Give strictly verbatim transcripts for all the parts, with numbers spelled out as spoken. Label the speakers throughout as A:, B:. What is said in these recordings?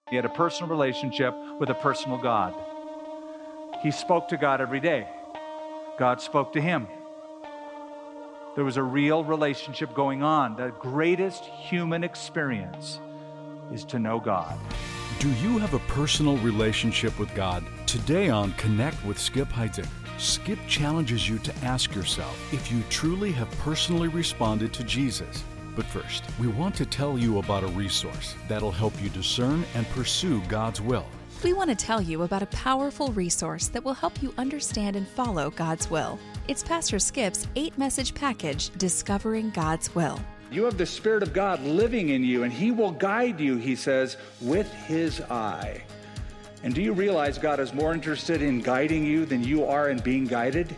A: He had a personal relationship with a personal God. He spoke to God every day. God spoke to him. There was a real relationship going on. The greatest human experience is to know God.
B: Do you have a personal relationship with God? Today on Connect with Skip Heitzig, Skip challenges you to ask yourself if you truly have personally responded to Jesus. But first, we want to tell you about a resource that'll help you discern and pursue God's will.
C: We want to tell you about a powerful resource that will help you understand and follow God's will. It's Pastor Skip's eight-message package, Discovering God's Will.
A: You have the Spirit of God living in you, and He will guide you, he says, with His eye. And do you realize God is more interested in guiding you than you are in being guided?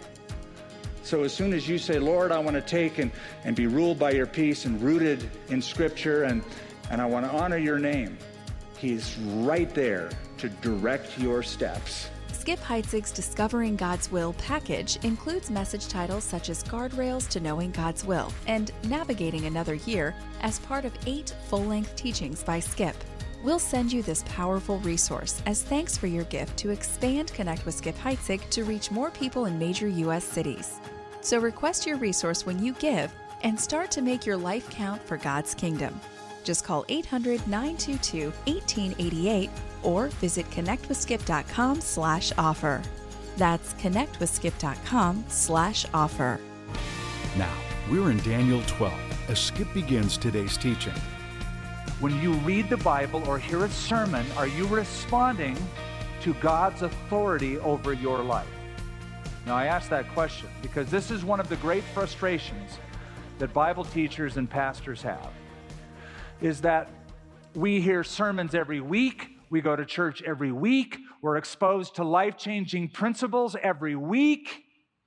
A: So as soon as you say, Lord, I want to take and, and be ruled by your peace and rooted in Scripture, and, and I want to honor your name, He's right there to direct your steps.
C: Skip Heitzig's Discovering God's Will package includes message titles such as Guardrails to Knowing God's Will and Navigating Another Year as part of eight full-length teachings by Skip. We'll send you this powerful resource as thanks for your gift to expand Connect with Skip Heitzig to reach more people in major U S cities. So request your resource when you give and start to make your life count for God's kingdom. Just call eight hundred, nine two two, one eight eight eight or visit connectwithskip.com slash offer. That's connectwithskip.com slash offer.
B: Now, we're in Daniel twelve as Skip begins today's teaching.
A: When you read the Bible or hear a sermon, are you responding to God's authority over your life? Now, I ask that question because this is one of the great frustrations that Bible teachers and pastors have, is that we hear sermons every week, we go to church every week, we're exposed to life-changing principles every week,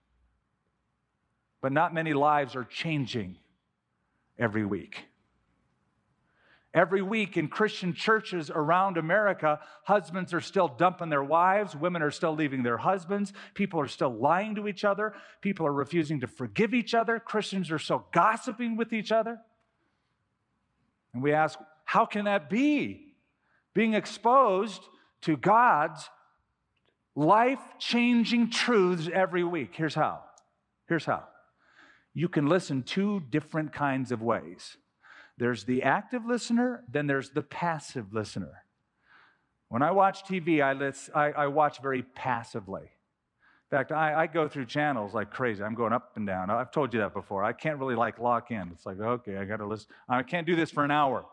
A: but not many lives are changing every week. Every week in Christian churches around America, husbands are still dumping their wives, women are still leaving their husbands, people are still lying to each other, people are refusing to forgive each other, Christians are still gossiping with each other. And we ask, how can that be? Being exposed to God's life-changing truths every week. Here's how. Here's how. You can listen two different kinds of ways. There's the active listener, then there's the passive listener. When I watch T V, I, list, I, I watch very passively. In fact, I, I go through channels like crazy. I'm going up and down. I've told you that before. I can't really like lock in. It's like, okay, I got to listen. I can't do this for an hour.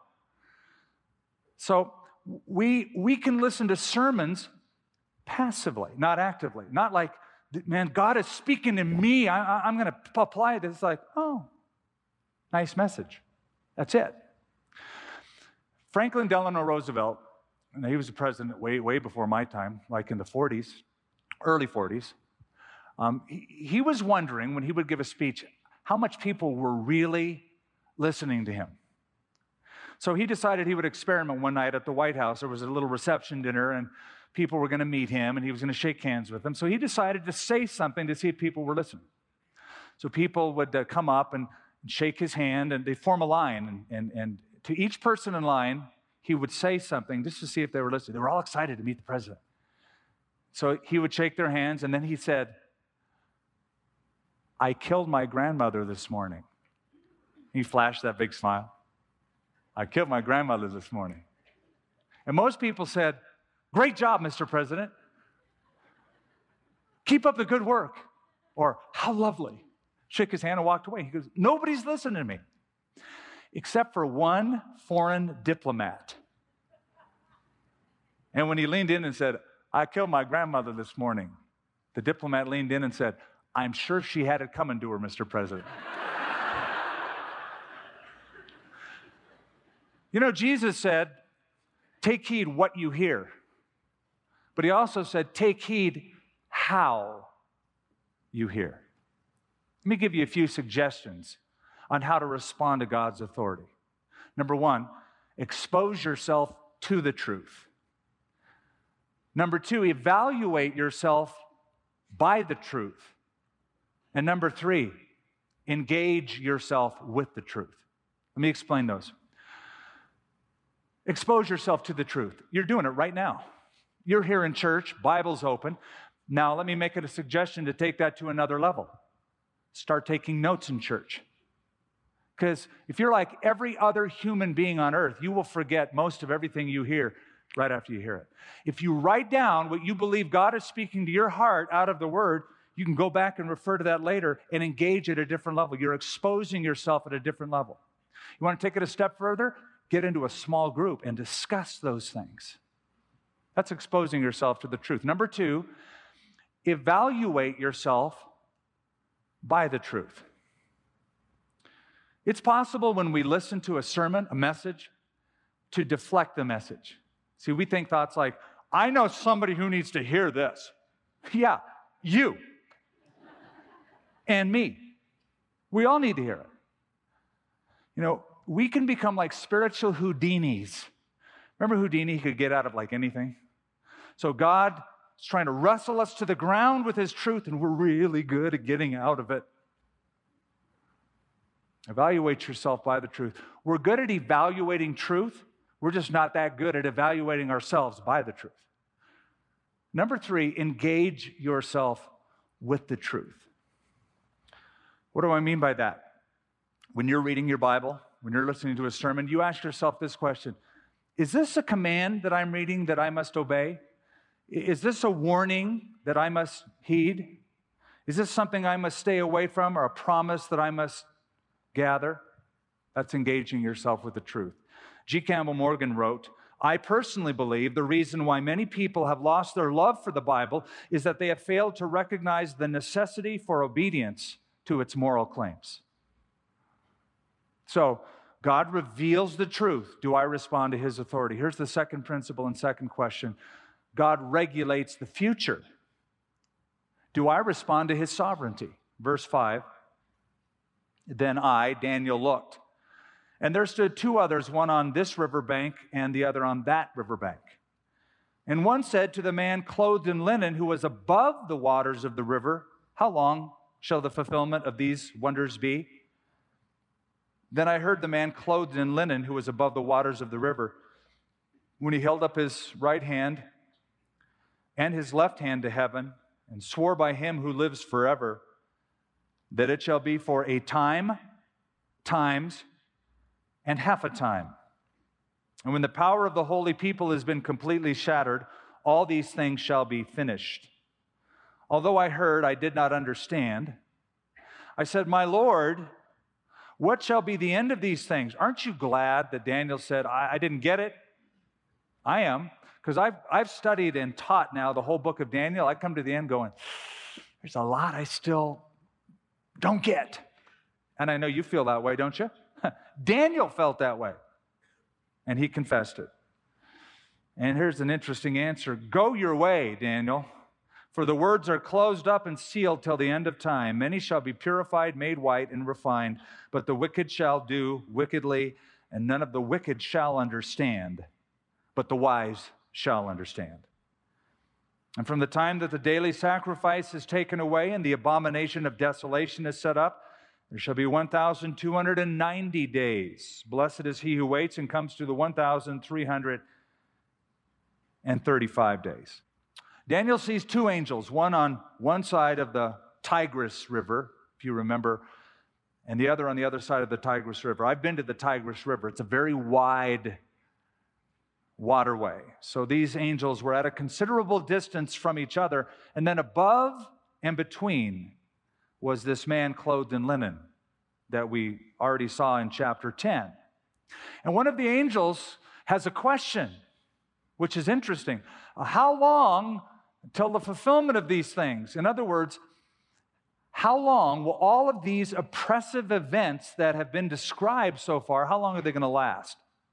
A: So we, we can listen to sermons passively, not actively. Not like, man, God is speaking to me. I, I, I'm going to apply it. It's like, oh, nice message. That's it. Franklin Delano Roosevelt, and he was the president way, way before my time, like in the forties, early forties. Um, he, he was wondering when he would give a speech how much people were really listening to him. So he decided he would experiment one night at the White House. There was a little reception dinner, and people were going to meet him, and he was going to shake hands with them. So he decided to say something to see if people were listening. So people would uh, come up and shake his hand, and they'd form a line, and, and, and to each person in line, he would say something just to see if they were listening. They were all excited to meet the president. So he would shake their hands, and then he said, I killed my grandmother this morning. He flashed that big smile. I killed my grandmother this morning. And most people said, great job, Mister President. Keep up the good work. Or, how lovely. Shook his hand and walked away. He goes, nobody's listening to me. Except for one foreign diplomat. And when he leaned in and said, I killed my grandmother this morning, the diplomat leaned in and said, I'm sure she had it coming to her, Mister President. You know, Jesus said, take heed what you hear. But he also said, take heed how you hear. Let me give you a few suggestions on how to respond to God's authority. Number one, expose yourself to the truth. Number two, evaluate yourself by the truth. And number three, engage yourself with the truth. Let me explain those. Expose yourself to the truth. You're doing it right now. You're here in church, Bible's open. Now, let me make it a suggestion to take that to another level. Start taking notes in church. Because if you're like every other human being on earth, you will forget most of everything you hear right after you hear it. If you write down what you believe God is speaking to your heart out of the Word, you can go back and refer to that later and engage at a different level. You're exposing yourself at a different level. You want to take it a step further? Get into a small group and discuss those things. That's exposing yourself to the truth. Number two, evaluate yourself by the truth. It's possible when we listen to a sermon, a message, to deflect the message. See, we think thoughts like, I know somebody who needs to hear this. Yeah, you. And me. We all need to hear it. You know, we can become like spiritual Houdinis. Remember Houdini? He could get out of like anything. So God is trying to wrestle us to the ground with His truth, and we're really good at getting out of it. Evaluate yourself by the truth. We're good at evaluating truth. We're just not that good at evaluating ourselves by the truth. Number three, engage yourself with the truth. What do I mean by that? When you're reading your Bible, when you're listening to a sermon, you ask yourself this question: is this a command that I'm reading that I must obey? Is this a warning that I must heed? Is this something I must stay away from, or a promise that I must gather? That's engaging yourself with the truth. G. Campbell Morgan wrote, I personally believe the reason why many people have lost their love for the Bible is that they have failed to recognize the necessity for obedience to its moral claims. So, God reveals the truth. Do I respond to His authority? Here's the second principle and second question. God regulates the future. Do I respond to His sovereignty? Verse five, then I, Daniel, looked, and there stood two others, one on this riverbank and the other on that riverbank. And one said to the man clothed in linen who was above the waters of the river, how long shall the fulfillment of these wonders be? Then I heard the man clothed in linen who was above the waters of the river, when he held up his right hand and his left hand to heaven, and swore by Him who lives forever, that it shall be for a time, times, and half a time. And when the power of the holy people has been completely shattered, all these things shall be finished. Although I heard, I did not understand. I said, my Lord, what shall be the end of these things? Aren't you glad that Daniel said, I, I didn't get it? I am, because I've, I've studied and taught now the whole book of Daniel. I come to the end going, there's a lot I still don't get. And I know you feel that way, don't you? Daniel felt that way, and he confessed it. And here's an interesting answer. Go your way, Daniel, for the words are closed up and sealed till the end of time. Many shall be purified, made white, and refined, but the wicked shall do wickedly, and none of the wicked shall understand, but the wise shall understand. And from the time that the daily sacrifice is taken away and the abomination of desolation is set up, there shall be one thousand two hundred ninety days. Blessed is he who waits and comes to the one thousand three hundred thirty-five days. Daniel sees two angels, one on one side of the Tigris River, if you remember, and the other on the other side of the Tigris River. I've been to the Tigris River. It's a very wide waterway. So these angels were at a considerable distance from each other, and then above and between was this man clothed in linen that we already saw in chapter ten. And one of the angels has a question, which is interesting. How long until the fulfillment of these things? In other words, how long will all of these oppressive events that have been described so far, how long are they going to last?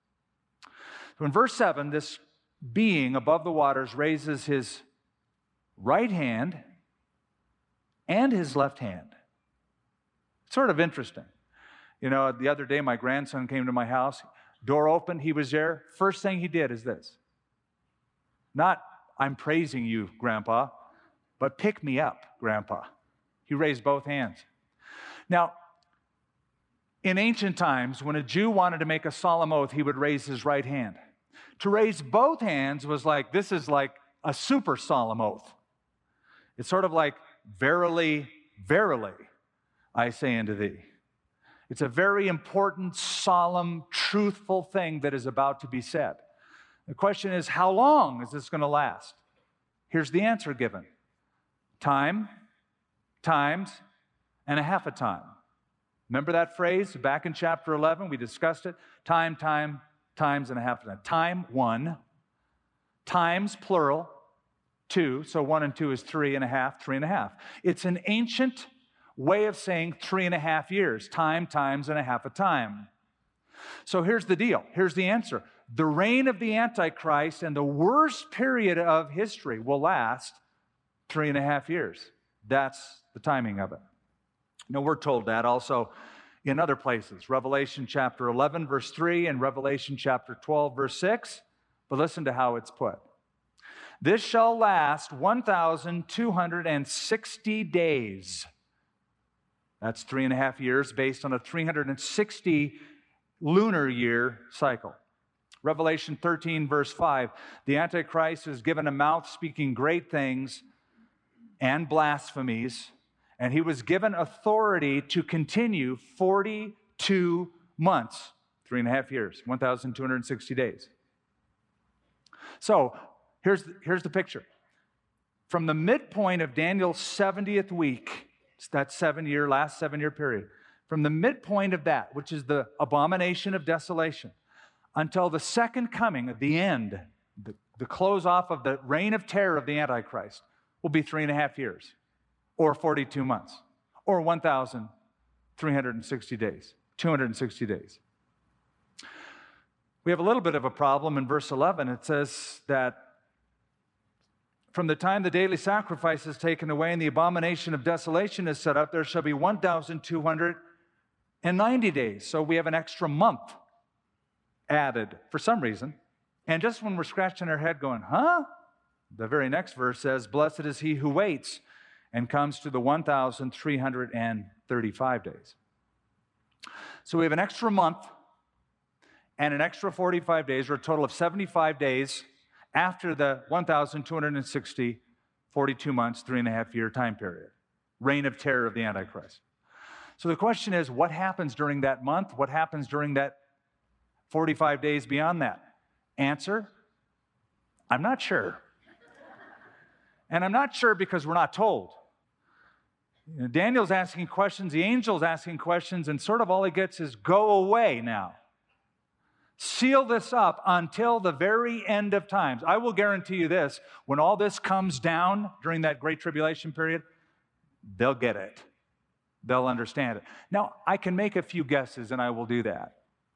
A: So in verse seven, this being above the waters raises his right hand and his left hand. It's sort of interesting. You know, the other day my grandson came to my house, door opened, he was there. First thing he did is this. Not, I'm praising you, Grandpa, but pick me up, Grandpa. He raised both hands. Now, in ancient times, when a Jew wanted to make a solemn oath, he would raise his right hand. To raise both hands was like, this is like a super solemn oath. It's sort of like, verily, verily, I say unto thee. It's a very important, solemn, truthful thing that is about to be said. The question is, how long is this going to last? Here's the answer given. Time, times, and a half a time. Remember that phrase back in chapter eleven? We discussed it. Time, time, times, and a half a time. Time, one. Times, plural, two. So one and two is three and a half, three and a half. It's an ancient way of saying three and a half years. Time, times, and a half a time. So here's the deal. Here's the answer. The reign of the Antichrist and the worst period of history will last three and a half years. That's the timing of it. Now, we're told that also in other places. Revelation chapter eleven, verse three, and Revelation chapter twelve, verse six. But listen to how it's put. This shall last one thousand two hundred sixty days. That's three and a half years based on a three hundred sixty lunar year cycle. Revelation thirteen, verse five, the Antichrist is given a mouth speaking great things and blasphemies, and he was given authority to continue forty-two months, three and a half years, one thousand two hundred sixty days. So here's, here's the picture. From the midpoint of Daniel's seventieth week, it's that seven-year, last seven-year period, from the midpoint of that, which is the abomination of desolation, until the second coming of the end, the, the close off of the reign of terror of the Antichrist, will be three and a half years, or forty-two months, or one thousand three hundred sixty days, two hundred sixty days. We have a little bit of a problem in verse eleven. It says that from the time the daily sacrifice is taken away and the abomination of desolation is set up, there shall be one thousand two hundred ninety days. So we have an extra month added for some reason. And just when we're scratching our head going, huh? The very next verse says, blessed is he who waits and comes to the one thousand three hundred thirty-five days. So we have an extra month and an extra forty-five days, or a total of seventy-five days after the one thousand two hundred sixty, forty-two months, three and a half year time period. Reign of terror of the Antichrist. So the question is, what happens during that month? What happens during that forty-five days beyond that? Answer, I'm not sure. And I'm not sure because we're not told. You know, Daniel's asking questions, the angel's asking questions, and sort of all he gets is, go away now. Seal this up until the very end of times. I will guarantee you this, when all this comes down during that great tribulation period, they'll get it. They'll understand it. Now, I can make a few guesses, and I will do that.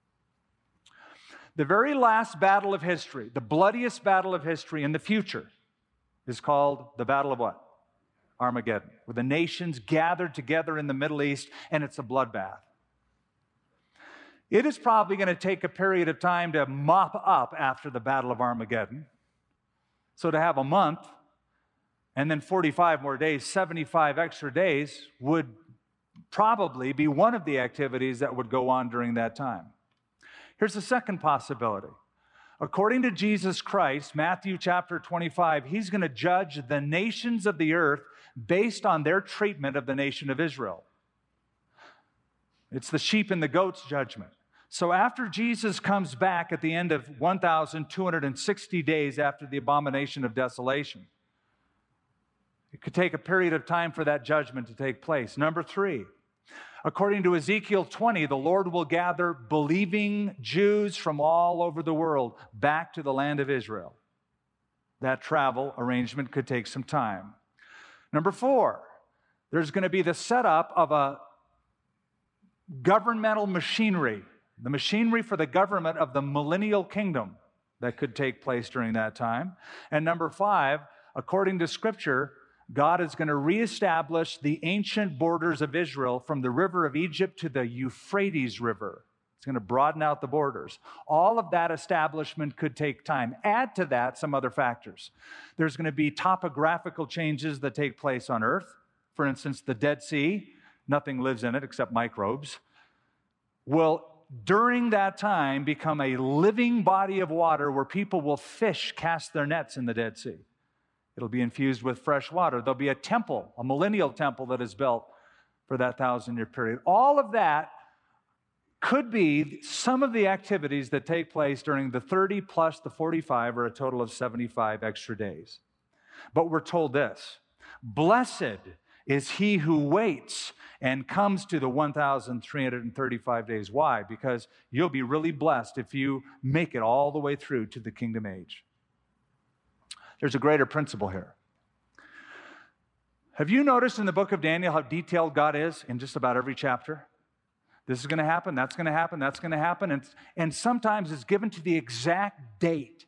A: The very last battle of history, the bloodiest battle of history in the future, is called the Battle of what? Armageddon, where the nations gathered together in the Middle East, and it's a bloodbath. It is probably going to take a period of time to mop up after the Battle of Armageddon. So to have a month and then forty-five more days, seventy-five extra days would probably be one of the activities that would go on during that time. Here's the second possibility. According to Jesus Christ, Matthew chapter twenty-five, he's going to judge the nations of the earth based on their treatment of the nation of Israel. It's the sheep and the goats judgment. So after Jesus comes back at the end of one thousand two hundred sixty days after the abomination of desolation, it could take a period of time for that judgment to take place. Number three, according to Ezekiel twenty, the Lord will gather believing Jews from all over the world back to the land of Israel. That travel arrangement could take some time. Number four, there's going to be the setup of a governmental machinery, the machinery for the government of the millennial kingdom that could take place during that time. And number five, according to Scripture, God is going to reestablish the ancient borders of Israel from the river of Egypt to the Euphrates River. It's going to broaden out the borders. All of that establishment could take time. Add to that some other factors. There's going to be topographical changes that take place on earth. For instance, the Dead Sea, nothing lives in it except microbes, will during that time, become a living body of water where people will fish, cast their nets in the Dead Sea. It'll be infused with fresh water. There'll be a temple, a millennial temple that is built for that thousand-year period. All of that could be some of the activities that take place during the thirty plus the forty-five, or a total of seventy-five extra days. But we're told this: blessed is he who waits and comes to the one thousand three hundred thirty-five days. Why? Because you'll be really blessed if you make it all the way through to the kingdom age. There's a greater principle here. Have you noticed in the book of Daniel how detailed God is in just about every chapter? This is going to happen, that's going to happen, that's going to happen, and, and sometimes it's given to the exact date.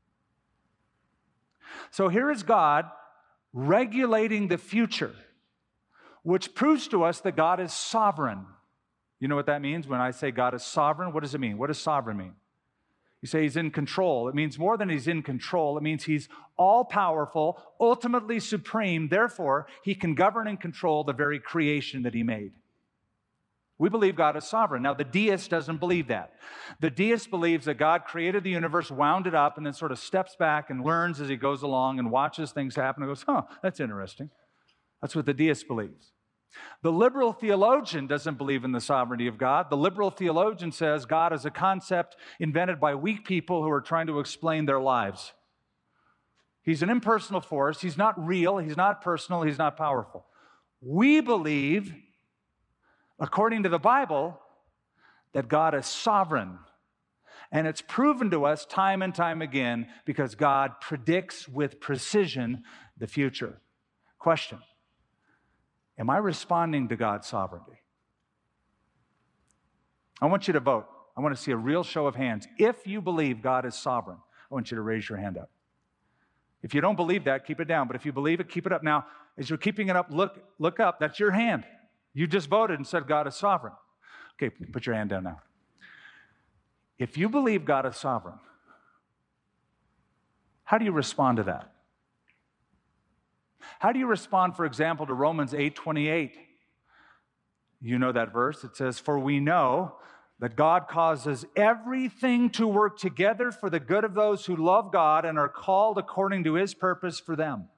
A: So here is God regulating the future, which proves to us that God is sovereign. You know what that means when I say God is sovereign? What does it mean? What does sovereign mean? You say he's in control. It means more than he's in control. It means he's all-powerful, ultimately supreme. Therefore, he can govern and control the very creation that he made. We believe God is sovereign. Now, the deist doesn't believe that. The deist believes that God created the universe, wound it up, and then sort of steps back and learns as he goes along and watches things happen and goes, huh, that's interesting. That's what the deist believes. The liberal theologian doesn't believe in the sovereignty of God. The liberal theologian says God is a concept invented by weak people who are trying to explain their lives. He's an impersonal force. He's not real. He's not personal. He's not powerful. We believe, according to the Bible, that God is sovereign. And it's proven to us time and time again because God predicts with precision the future. Question: am I responding to God's sovereignty? I want you to vote. I want to see a real show of hands. If you believe God is sovereign, I want you to raise your hand up. If you don't believe that, keep it down. But if you believe it, keep it up. Now, as you're keeping it up, look, look up. That's your hand. You just voted and said God is sovereign. Okay, put your hand down now. If you believe God is sovereign, how do you respond to that? How do you respond, for example, to Romans eight twenty-eight? You know that verse. It says, "For we know that God causes everything to work together for the good of those who love God and are called according to his purpose for them."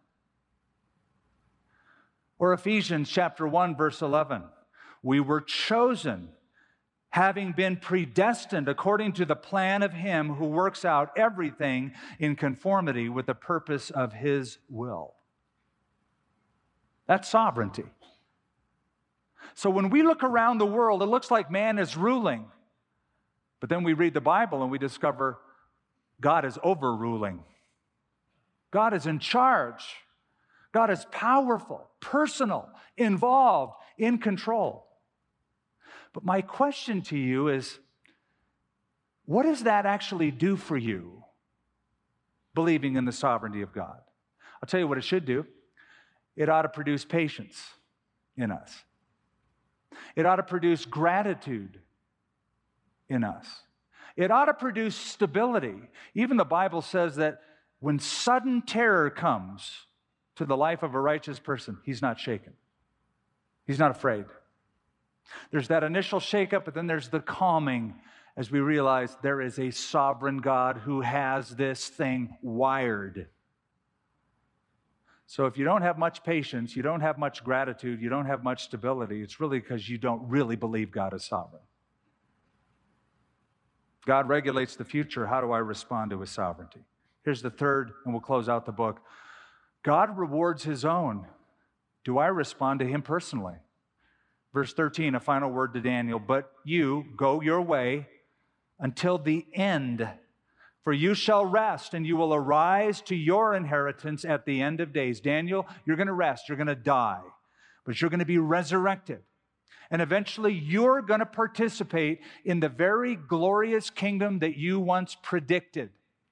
A: Or Ephesians chapter one, verse eleven. "We were chosen, having been predestined according to the plan of him who works out everything in conformity with the purpose of his will." That's sovereignty. So when we look around the world, it looks like man is ruling. But then we read the Bible and we discover God is overruling. God is in charge. God is powerful, personal, involved, in control. But my question to you is, what does that actually do for you, believing in the sovereignty of God? I'll tell you what it should do. It ought to produce patience in us. It ought to produce gratitude in us. It ought to produce stability. Even the Bible says that when sudden terror comes to the life of a righteous person, he's not shaken. He's not afraid. There's that initial shakeup, but then there's the calming as we realize there is a sovereign God who has this thing wired. So if you don't have much patience, you don't have much gratitude, you don't have much stability, it's really because you don't really believe God is sovereign. God regulates the future. How do I respond to his sovereignty? Here's the third, and we'll close out the book. God rewards his own. Do I respond to him personally? Verse thirteen, a final word to Daniel. "But you go your way until the end. For you shall rest, and you will arise to your inheritance at the end of days." Daniel, you're going to rest. You're going to die. But you're going to be resurrected. And eventually, you're going to participate in the very glorious kingdom that you once predicted.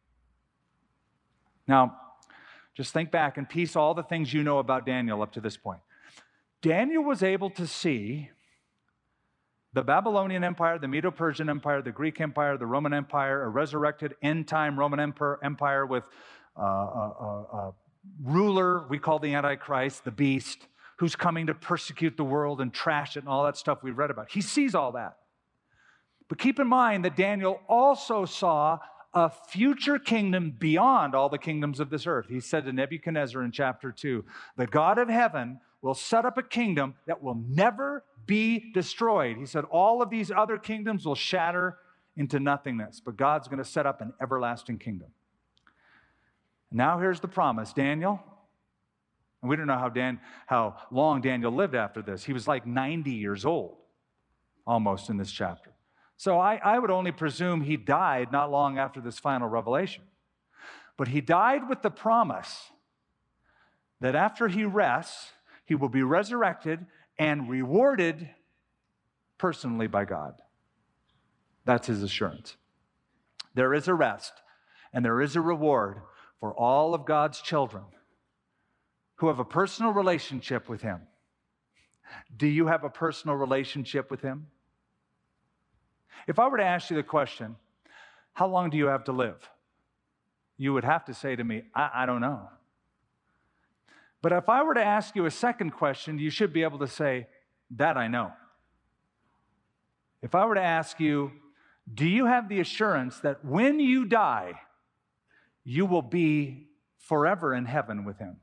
A: Now, just think back and piece all the things you know about Daniel up to this point. Daniel was able to see the Babylonian Empire, the Medo-Persian Empire, the Greek Empire, the Roman Empire, a resurrected end-time Roman Empire with uh, a, a, a ruler we call the Antichrist, the beast, who's coming to persecute the world and trash it and all that stuff we've read about. He sees all that. But keep in mind that Daniel also saw a future kingdom beyond all the kingdoms of this earth. He said to Nebuchadnezzar in chapter two, the God of heaven will set up a kingdom that will never be destroyed. He said all of these other kingdoms will shatter into nothingness, but God's going to set up an everlasting kingdom. Now here's the promise, Daniel. And we don't know how, Dan, how long Daniel lived after this. He was like ninety years old, almost in this chapter. So I, I would only presume he died not long after this final revelation. But he died with the promise that after he rests, he will be resurrected and rewarded personally by God. That's his assurance. There is a rest and there is a reward for all of God's children who have a personal relationship with him. Do you have a personal relationship with him? If I were to ask you the question, how long do you have to live? You would have to say to me, I, I don't know. But if I were to ask you a second question, you should be able to say, that I know. If I were to ask you, do you have the assurance that when you die, you will be forever in heaven with him?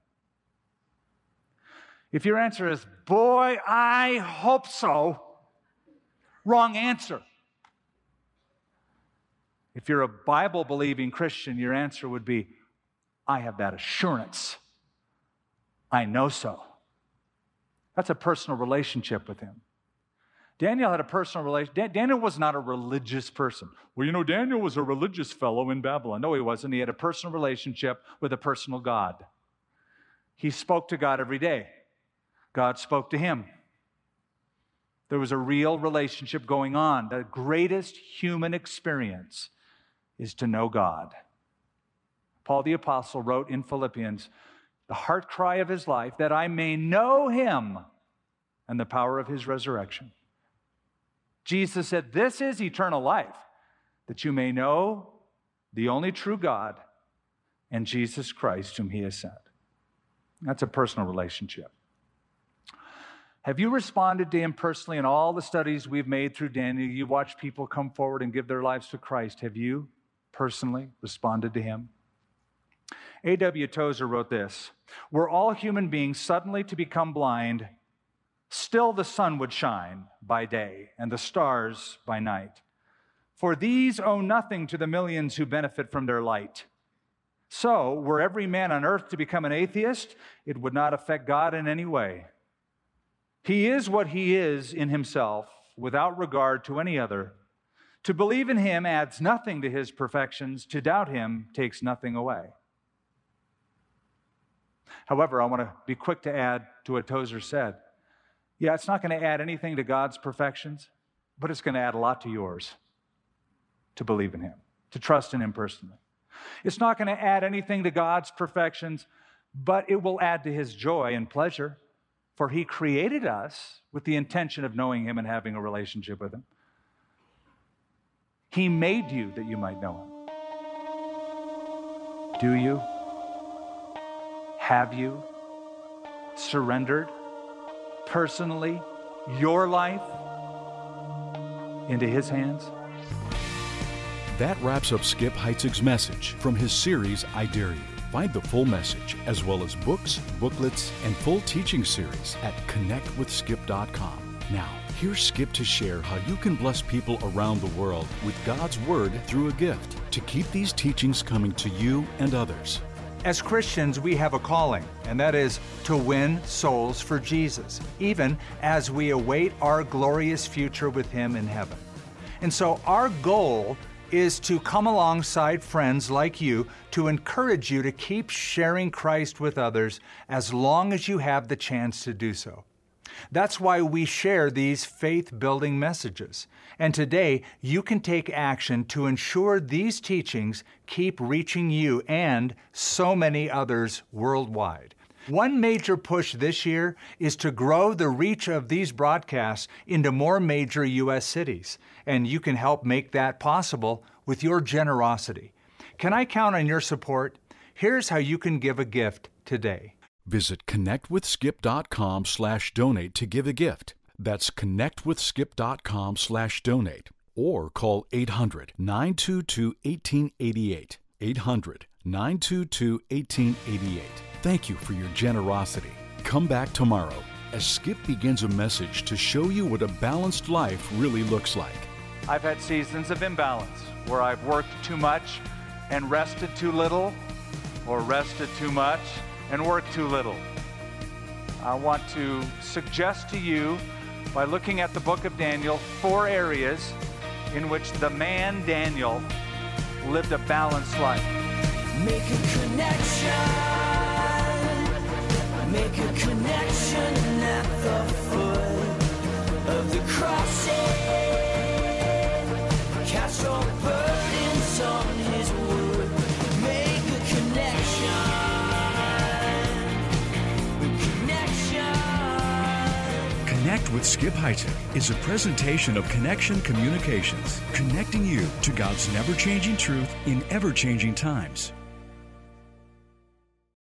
A: If your answer is, boy, I hope so, wrong answer. If you're a Bible-believing Christian, your answer would be, I have that assurance. I know so. That's a personal relationship with him. Daniel had a personal relationship. Daniel was not a religious person. Well, you know, Daniel was a religious fellow in Babylon. No, he wasn't. He had a personal relationship with a personal God. He spoke to God every day. God spoke to him. There was a real relationship going on. The greatest human experience is to know God. Paul the Apostle wrote in Philippians, the heart cry of his life, that I may know him and the power of his resurrection. Jesus said, this is eternal life, that you may know the only true God and Jesus Christ whom he has sent. That's a personal relationship. Have you responded to him personally in all the studies we've made through Daniel? You watch people come forward and give their lives to Christ. Have you personally responded to him? A W Tozer wrote this, were all human beings suddenly to become blind, still the sun would shine by day and the stars by night. For these owe nothing to the millions who benefit from their light. So, were every man on earth to become an atheist, it would not affect God in any way. He is what he is in himself, without regard to any other. To believe in him adds nothing to his perfections. To doubt him takes nothing away. However, I want to be quick to add to what Tozer said. Yeah, it's not going to add anything to God's perfections, but it's going to add a lot to yours to believe in him, to trust in him personally. It's not going to add anything to God's perfections, but it will add to his joy and pleasure. For he created us with the intention of knowing him and having a relationship with him. He made you that you might know him. Do you? Have you surrendered personally your life into his hands?
B: That wraps up Skip Heitzig's message from his series, I Dare You. Find the full message, as well as books, booklets, and full teaching series at connect with skip dot com. Now, here's Skip to share how you can bless people around the world with God's Word through a gift to keep these teachings coming to you and others.
A: As Christians, we have a calling, and that is to win souls for Jesus, even as we await our glorious future with him in heaven. And so our goal is to come alongside friends like you to encourage you to keep sharing Christ with others as long as you have the chance to do so. That's why we share these faith-building messages. And today, you can take action to ensure these teachings keep reaching you and so many others worldwide. One major push this year is to grow the reach of these broadcasts into more major U S cities, and you can help make that possible with your generosity. Can I count on your support? Here's how you can give a gift today.
B: Visit connect with skip dot com slash donate to give a gift. That's connect with skip dot com slash donate. or call eight hundred, nine two two, one eight eight eight. eight hundred, nine two two, one eight eight eight. Thank you for your generosity. Come back tomorrow as Skip begins a message to show you what a balanced life really looks like.
A: I've had seasons of imbalance where I've worked too much and rested too little, or rested too much and worked too little. I want to suggest to you, by looking at the book of Daniel, four areas in which the man Daniel lived a balanced life.
D: Make a connection, make a connection at the foot of the cross. Cast your burdens on his wood. Make a connection, connection.
E: Connect with Skip Heitzig is a presentation of Connection Communications, connecting you to God's never-changing truth in ever-changing times.